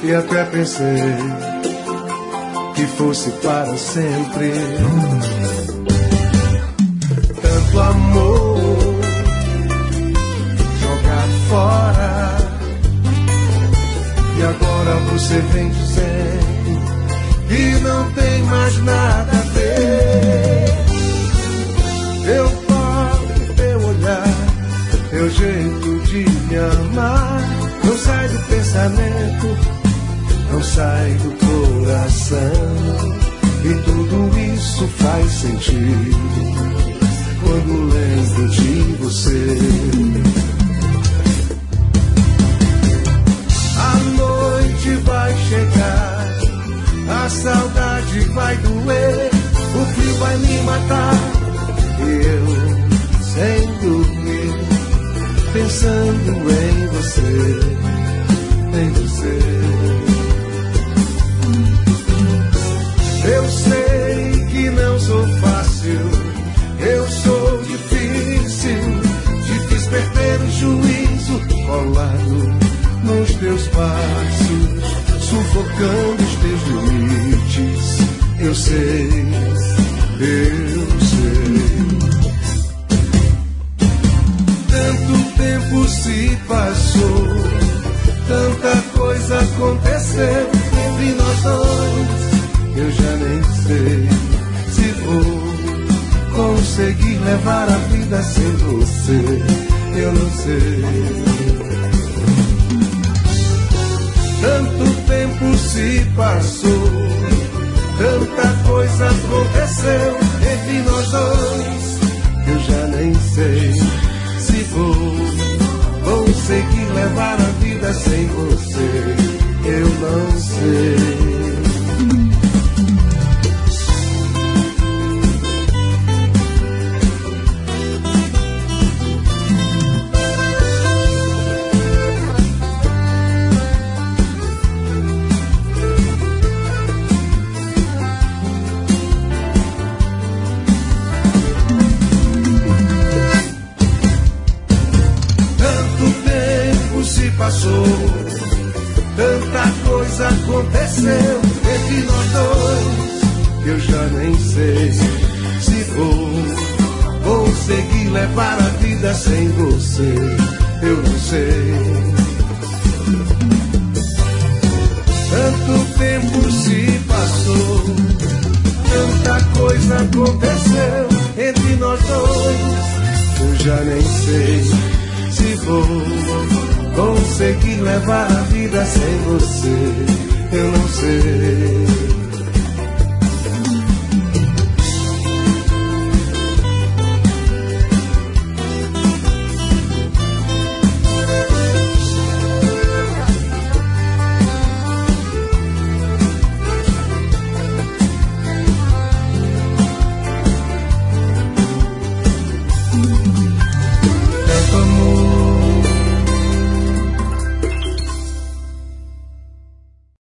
e até pensei que fosse para sempre. Tanto amor jogar fora, e agora você vem dizendo que não tem mais nada a ver. Eu toque, teu olhar, teu jeito de me amar não sai do pensamento, não sai do coração. E tudo isso faz sentido quando lembro de você. A noite vai chegar, a saudade vai doer, o frio vai me matar, e eu sem dormir, pensando em você, em você. Eu sei que não sou fácil, eu sou difícil, difícil perder o juízo, colado nos teus passos, sufocando os teus limites. Eu sei, eu sei. Tanto tempo se passou, tanta coisa aconteceu entre nós dois. Eu já nem sei se vou conseguir levar a vida sem você. Eu não sei. Tanto tempo se passou, tanta coisa aconteceu entre nós dois. Eu já nem sei se vou conseguir levar a vida sem você. Eu não sei. Passou, tanta coisa aconteceu entre nós dois. Eu já nem sei se vou conseguir levar a vida sem você. Eu não sei. Tanto tempo se passou, tanta coisa aconteceu entre nós dois. Eu já nem sei se vou conseguir levar a vida sem você.